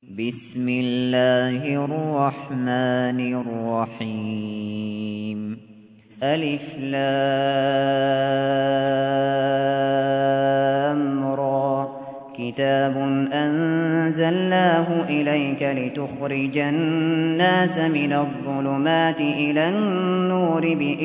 بسم الله الرحمن الرحيم ألف لام را كتاب أنزلناه إليك لتخرج الناس من الظلمات إلى النور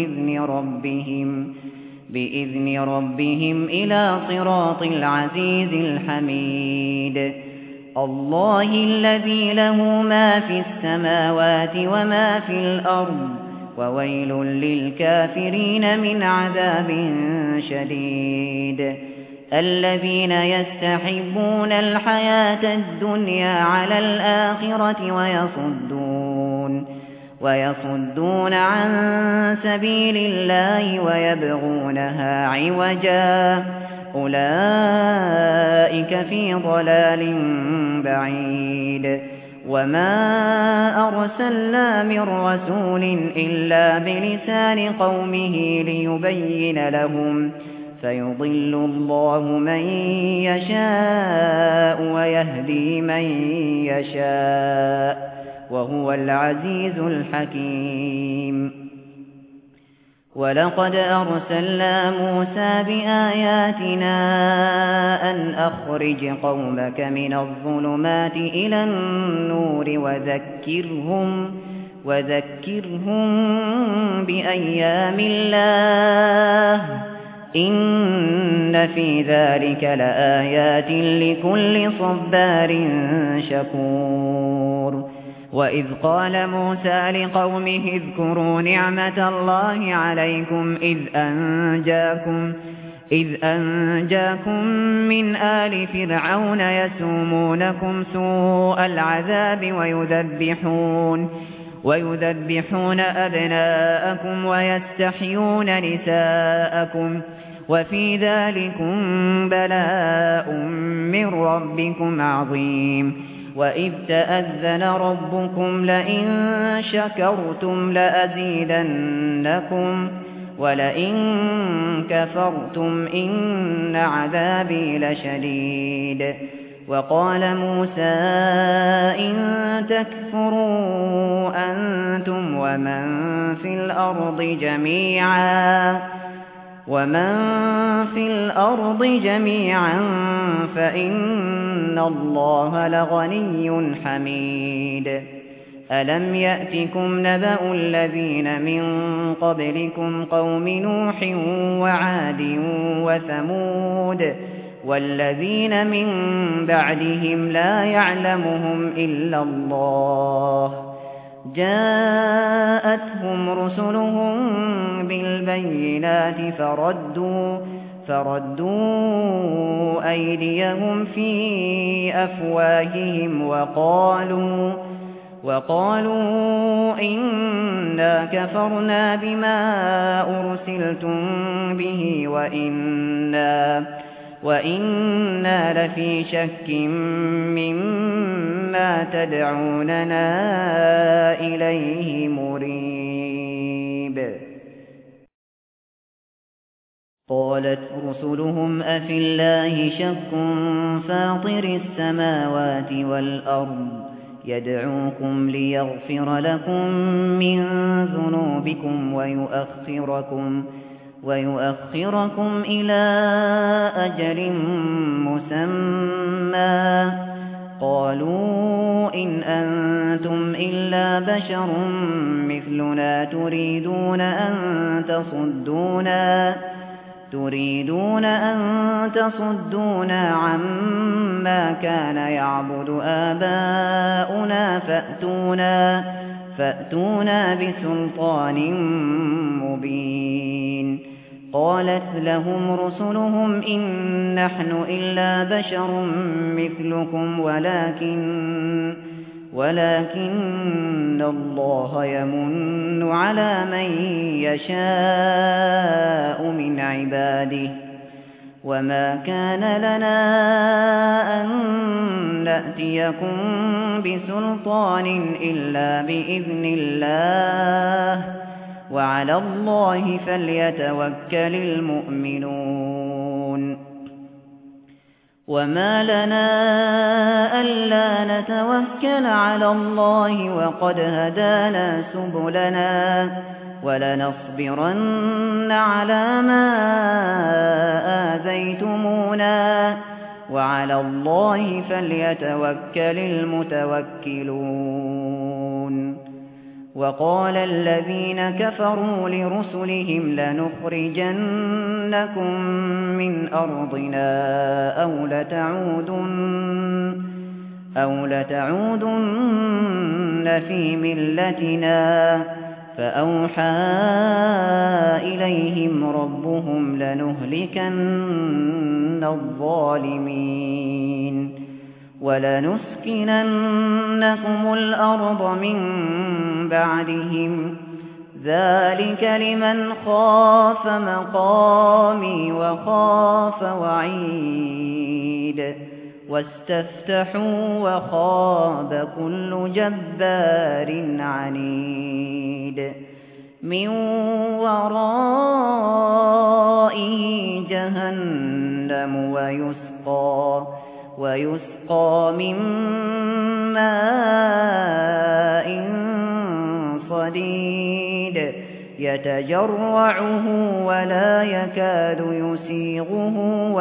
بإذن ربهم إلى صراط العزيز الحميد الله الذي له ما في السماوات وما في الأرض وويل للكافرين من عذاب شديد الذين يستحبون الحياة الدنيا على الآخرة ويصدون عن سبيل الله ويبغونها عوجا أولئك في ضلال بعيد وما أرسلنا من رسول إلا بلسان قومه ليبين لهم فيضل الله من يشاء ويهدي من يشاء وهو العزيز الحكيم ولقد أرسلنا موسى بآياتنا أن أخرج قومك من الظلمات إلى النور وذكرهم بأيام الله إن في ذلك لآيات لكل صبار شكور وإذ قال موسى لقومه اذكروا نعمة الله عليكم إذ أنجاكم من آل فرعون يسومونكم سوء العذاب ويذبحون أبناءكم ويستحيون نساءكم وفي ذلكم بلاء من ربكم عظيم وإذ تأذن ربكم لئن شكرتم لأزيدنكم ولئن كفرتم إن عذابي لشديد وقال موسى إن تكفروا أنتم ومن في الأرض جميعا فإن الله لغني حميد ألم يأتكم نبأ الذين من قبلكم قوم نوح وعاد وثمود والذين من بعدهم لا يعلمهم إلا الله جاءتهم رسلهم بالبينات فردوا أيديهم في أفواههم وقالوا إنا كفرنا بما أرسلتم به وإنا لفي شك مما تدعوننا إليه مريب قالت رسلهم أفي الله شك فاطر السماوات والأرض يدعوكم ليغفر لكم من ذنوبكم ويؤخركم إلى أجل مسمى قالوا إن أنتم إلا بشر مثلنا تريدون أن تصدونا عما كان يعبد آباؤنا فأتونا بسلطان مبين قالت لهم رسلهم إن نحن إلا بشر مثلكم ولكن الله يمن على من يشاء من عباده وما كان لنا أن نأتيكم بسلطان إلا بإذن الله وعلى الله فليتوكل المؤمنون وما لنا ألا لنتوكل على الله وقد هدانا سبلنا ولنصبرن على ما آذيتمونا وعلى الله فليتوكل المتوكلون. وقال الذين كفروا لرسلهم لنخرجنكم من أرضنا أو لتعودن في ملتنا فأوحى إليهم ربهم لنهلكن الظالمين ولنسكننكم الأرض من بعدهم ذلك لمن خاف مقامي وخاف وعيد واستفتحوا وخاب كل جبار عنيد من ورائه جهنم ويسقى من ماء صديد يتجرعه ولا يكاد يسيغه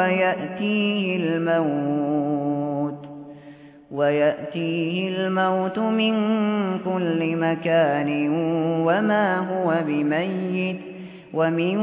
ويأتيه الموت من كل مكان وما هو بميت ومن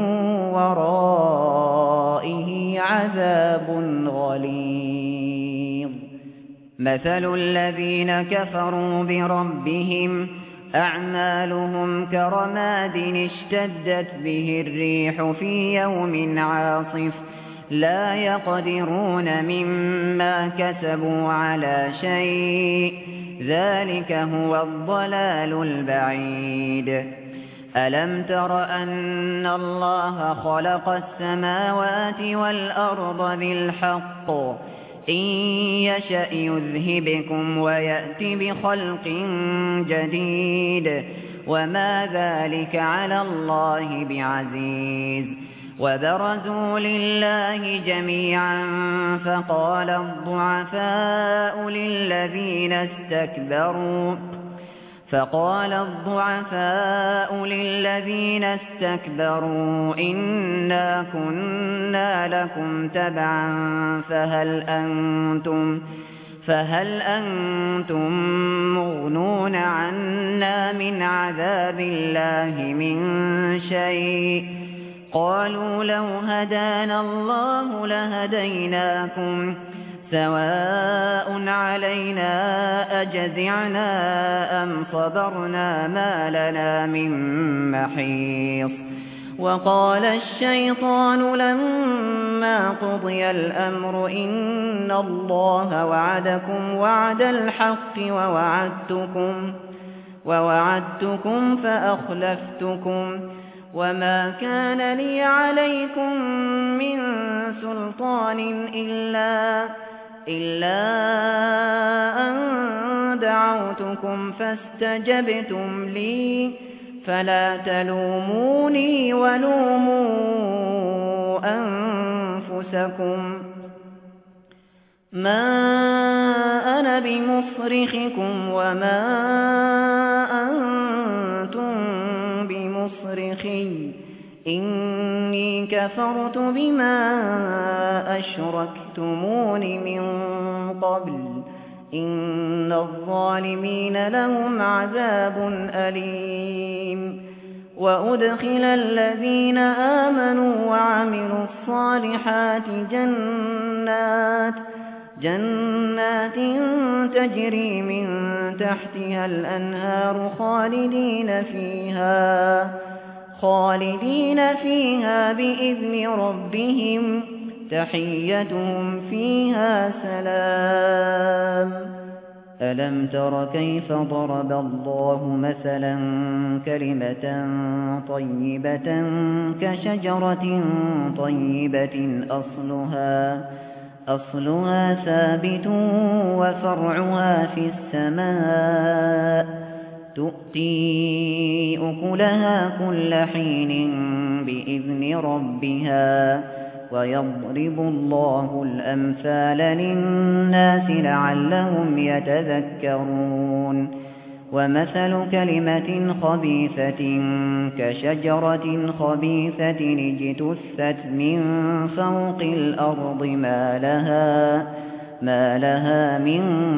ورائه عذاب غليظ. مثل الذين كفروا بربهم أعمالهم كرماد اشتدت به الريح في يوم عاصف لا يقدرون مما كسبوا على شيء ذلك هو الضلال البعيد. ألم تر أن الله خلق السماوات والأرض بالحق إن يشأ يذهبكم ويأت بخلق جديد وما ذلك على الله بعزيز. وبرزوا لله جميعا فقال الضعفاء للذين استكبروا إنا كنا لكم تبعا فهل أنتم مغنون عنا من عذاب الله من شيء قالوا لو هدانا الله لهديناكم سواء علينا أجزعنا أم صبرنا ما لنا من محيص. وقال الشيطان لما قضي الأمر إن الله وعدكم وعد الحق ووعدتكم فأخلفتكم وما كان لي عليكم من سلطان إلا أن دعوتكم فاستجبتم لي فلا تلوموني ولوموا أنفسكم ما أنا بمصرخكم وما أنتم بمصرخي إني كفرت بما أشركتمون من قبل إن الظالمين لهم عذاب أليم. وأدخل الذين آمنوا وعملوا الصالحات جنات تجري من تحتها الأنهار خالدين فيها بإذن ربهم تحيتهم فيها سلام. ألم تر كيف ضرب الله مثلا كلمة طيبة كشجرة طيبة أصلها ثابت وفرعها في السماء تؤتي أكلها كل حين بإذن ربها ويضرب الله الأمثال للناس لعلهم يتذكرون ومثل كلمة خبيثة كشجرة خبيثة اجتثت من فوق الأرض ما لها من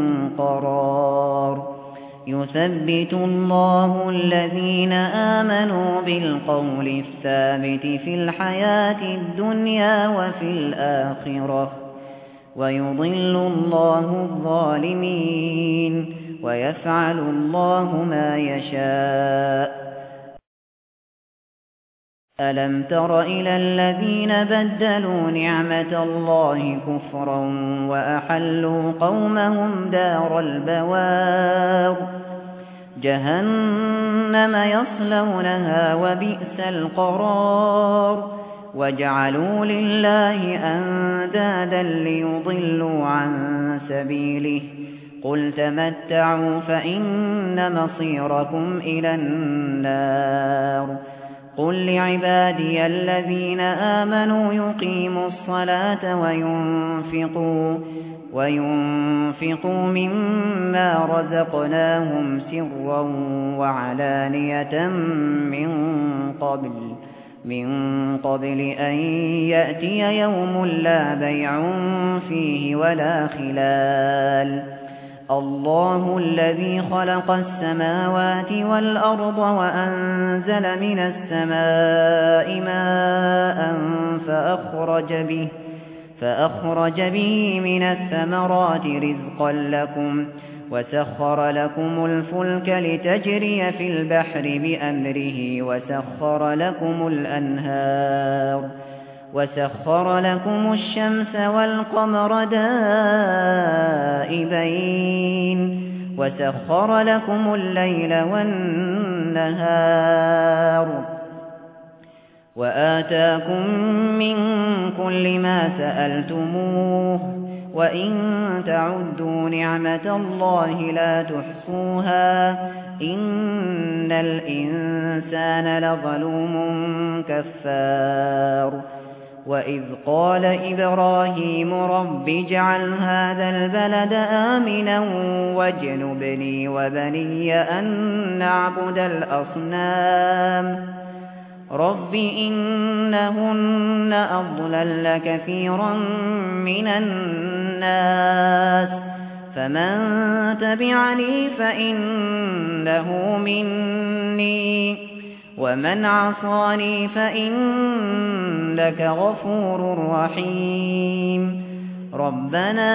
قرار يثبت الله الذين آمنوا بالقول الثابت في الحياة الدنيا وفي الآخرة ويضل الله الظالمين ويفعل الله ما يشاء ألم تر إلى الذين بدلوا نعمة الله كفرا وأحلوا قومهم دار البوار جهنم يصلونها وبئس القرار وجعلوا لله أندادا ليضلوا عن سبيله قل تمتعوا فإن مصيركم إلى النار قل لعبادي الذين آمنوا يقيموا الصلاة وينفقوا مما رزقناهم سرا وعلانية من قبل أن يأتي يوم لا بيع فيه ولا خلال الله الذي خلق السماوات والأرض وأنزل من السماء ماء فأخرج به من الثمرات رزقا لكم وسخر لكم الفلك لتجري في البحر بأمره وسخر لكم الشمس والقمر دائبين وسخر لكم الليل والنهار وآتاكم من كل ما سألتموه وإن تعدوا نعمة الله لا تحصوها إن الإنسان لظلوم كفار وإذ قال إبراهيم رب اجعل هذا البلد آمنا واجنبني وبني أن نعبد الأصنام رب إنهن أضللن كثيرا من الناس فمن تبعني فإنه مني ومن عصاني فإنك غفور رحيم ربنا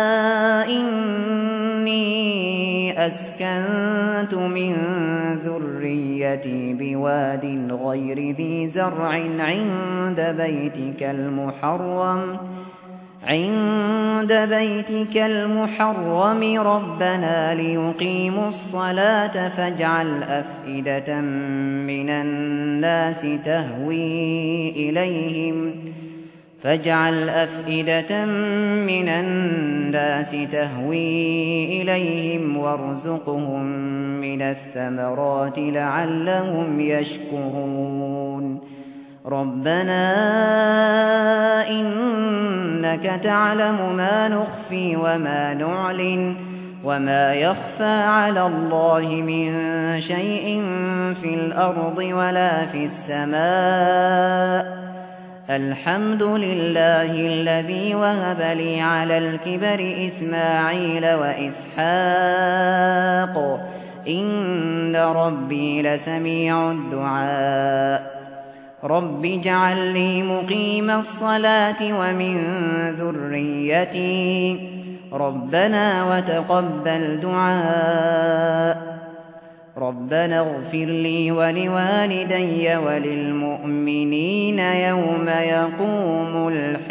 إني أسكنت من ذريتي بواد غير ذي زرع عند بيتك المحرم ربنا ليقيموا الصلاة فاجعل أفئدة من الناس تهوي إليهم وارزقهم من الثمرات لعلهم يشكرون ربنا إنك تعلم ما نخفي وما نعلن وما يخفى على الله من شيء في الأرض ولا في السماء الحمد لله الذي وهب لي على الكبر إسماعيل وإسحاق إن ربي لسميع الدعاء رب اجعل لي مقيم الصلاة ومن ذريتي ربنا وتقبل دعاء ربنا اغفر لي ولوالدي وللمؤمنين يوم يقوم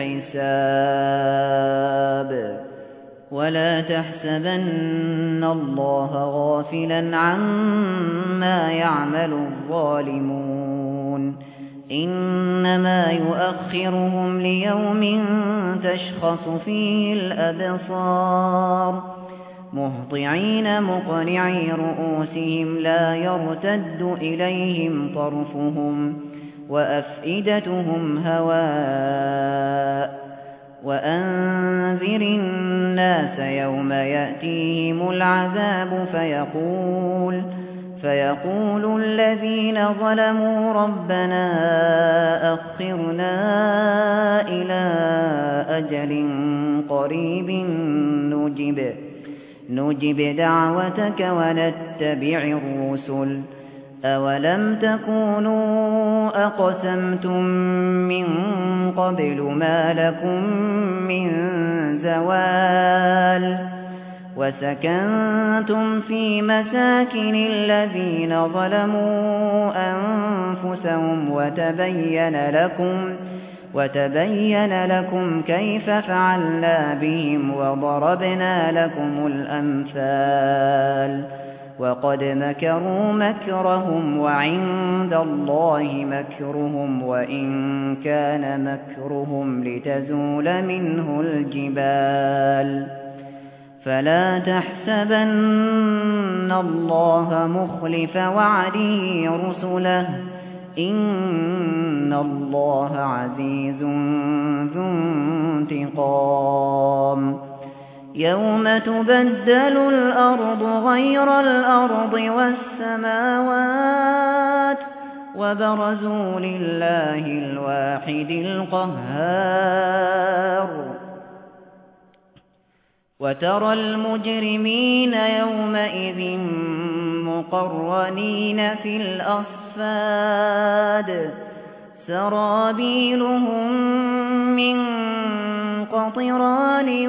الحساب ولا تحسبن الله غافلا عما يعمل الظالمون إنما يؤخرهم ليوم تشخص فيه الأبصار مهطعين مقنعي رؤوسهم لا يرتد إليهم طرفهم وأفئدتهم هواء وأنذر الناس يوم يأتيهم العذاب فيقول الذين ظلموا ربنا أخرنا إلى أجل قريب نجب دعوتك ونتبع الرسل أولم تكونوا أقسمتم من قبل ما لكم من زوال وسكنتم في مساكن الذين ظلموا أنفسهم وتبين لكم كيف فعلنا بهم وضربنا لكم الأمثال وقد مكروا مكرهم وعند الله مكرهم وإن كان مكرهم لتزول منه الجبال فلا تحسبن الله مخلف وعده رسله إن الله عزيز ذو انتقام يوم تبدل الأرض غير الأرض والسماوات وبرزوا لله الواحد القهار وترى المجرمين يومئذ مقرنين في الأصفاد سرابيلهم من قطران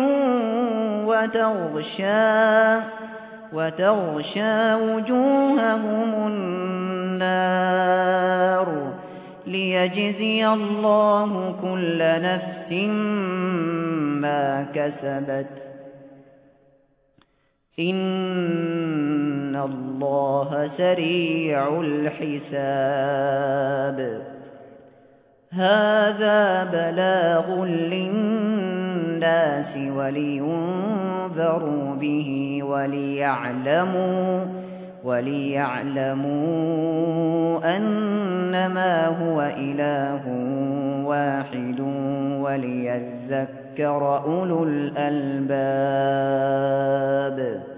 وتغشى وجوههم النار ليجزي الله كل نفس ما كسبت إن الله سريع الحساب هذا بلاغ للناس ولينذروا به وليعلموا أنما هو إله واحد وليذكر أولو الألباب